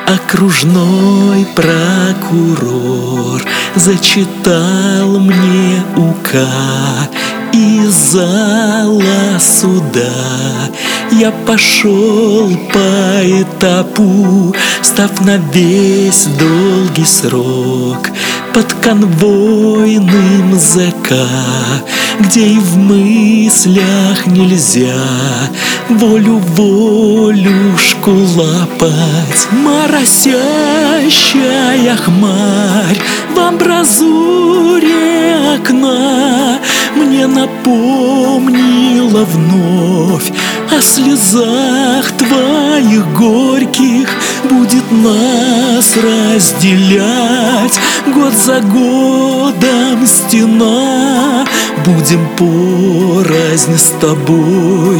Окружной прокурор зачитал мне УК. Из зала суда я пошел по этапу, став на весь долгий срок под конвойным ЗК, где и в мыслях нельзя волюшку лапать. Моросящая хмарь в амбразуре окна мне напомнила вновь о слезах твоих горьких. Будет нас разделять год за годом стена. Будем порознь с тобой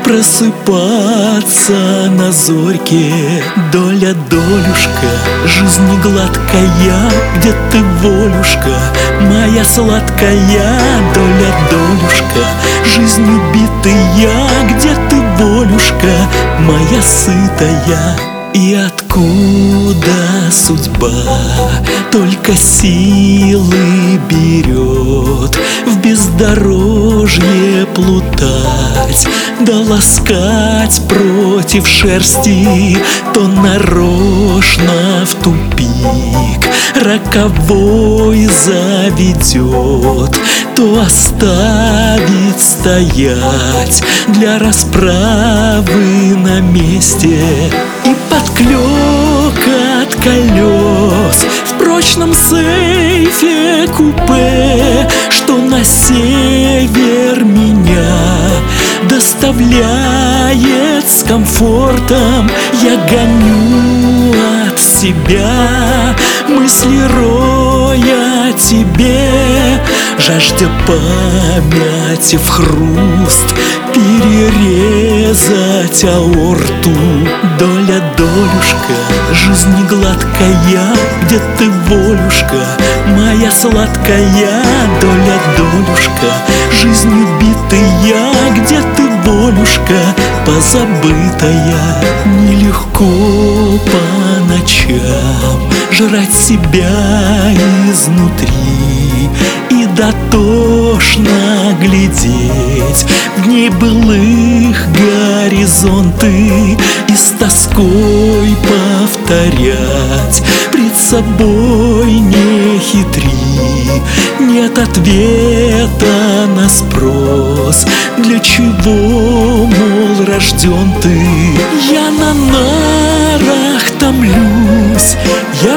просыпаться на зорьке. Доля, долюшка, жизнь не гладкая, где ты, волюшка, моя сладкая? Доля, долюшка, жизнь убитая, где ты, волюшка, моя сытая? И откуда судьба только силы берет в бездорожье плутать, да ласкать против шерсти, то нарочно в тупик роковой заведет, то оставит стоять для расправы на месте. И подклёкот колес в прочном сейфе купе, что на север меня доставляет с комфортом. Я гоню от себя мысли, роя тебе, жаждя памяти в хруст перерезать аорту. Доля, долюшка, жизнь не гладкая, где ты, волюшка, моя сладкая? Доля, долюшка, жизнь убитая, где ты, волюшка, позабытая? Нелегко по ночам жрать себя изнутри и дотошно глядеть в дней былых горизонты, и с тоской повторять пред собой: не хитри, нет ответа на спрос, для чего, мол, рожден ты? Я на нарах томлюсь, я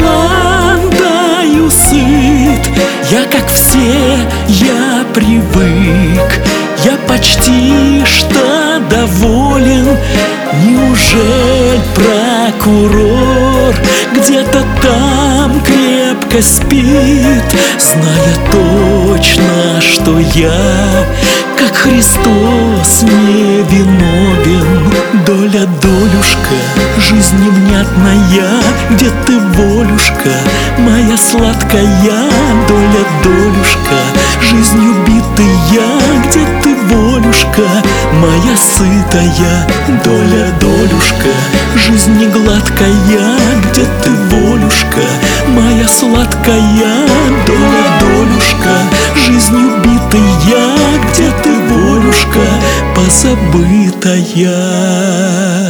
баландаю сыт, я как все, я привык, я почти что доволен. Неужели прокурор где-то там крепко спит, зная точно, что я, как Христос, невиновен? Доля, долюшка, жизнь невнятная, где ты, волюшка, моя сладкая? Доля, долюшка, жизнь убитая, где ты, волюшка, моя сытая? Доля, долюшка, жизнь не гладкая, где ты, волюшка, моя сладкая? Доля, долюшка, жизнь убитая, где ты, волюшка, позабытая?